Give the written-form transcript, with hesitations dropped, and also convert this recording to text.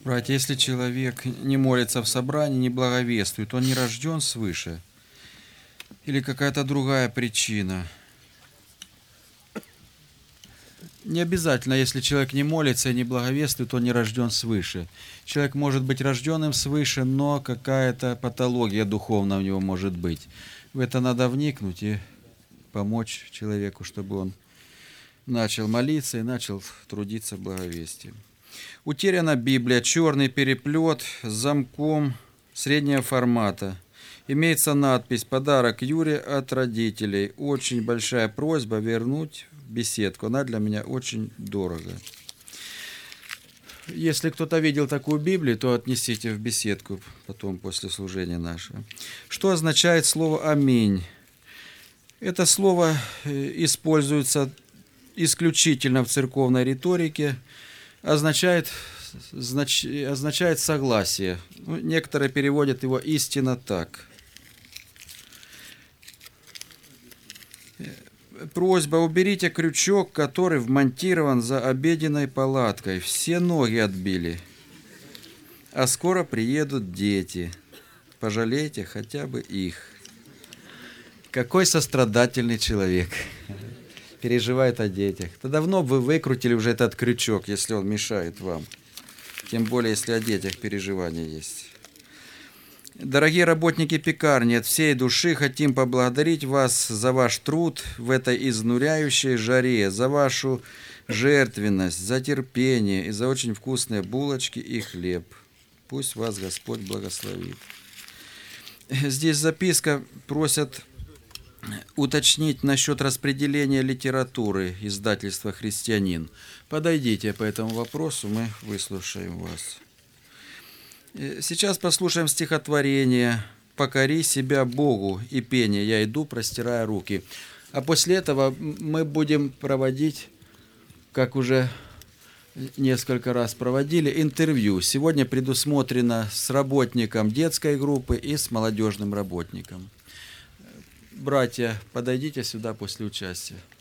Братья, если человек не молится в собрании, не благовествует, он не рожден свыше? Или какая-то другая причина? Не обязательно, если человек не молится и не благовествует, он не рожден свыше. Человек может быть рожденным свыше, но какая-то патология духовная у него может быть. В это надо вникнуть и помочь человеку, чтобы он начал молиться и начал трудиться в благовестии. Утеряна Библия, черный переплет с замком среднего формата. Имеется надпись «Подарок Юре от родителей». Очень большая просьба вернуть в беседку. Она для меня очень дорого. Если кто-то видел такую Библию, то отнесите в беседку потом, после служения нашего. Что означает слово «Аминь»? Это слово используется исключительно в церковной риторике, означает согласие. Некоторые переводят его «истинно так». Просьба: уберите крючок, который вмонтирован за обеденной палаткой. Все ноги отбили. А скоро приедут дети. Пожалейте хотя бы их. Какой сострадательный человек. Переживает о детях. Да давно бы вы выкрутили уже этот крючок, если он мешает вам. Тем более, если о детях переживания есть. Дорогие работники пекарни, от всей души хотим поблагодарить вас за ваш труд в этой изнуряющей жаре, за вашу жертвенность, за терпение и за очень вкусные булочки и хлеб. Пусть вас Господь благословит. Здесь записка, просят уточнить насчет распределения литературы издательства «Христианин». Подойдите по этому вопросу, мы выслушаем вас. Сейчас послушаем стихотворение «Покори себя Богу» и пение «Я иду, простирая руки». А после этого мы будем проводить, как уже несколько раз проводили, интервью. Сегодня предусмотрено с работником детской группы и с молодежным работником. Братья, подойдите сюда после участия.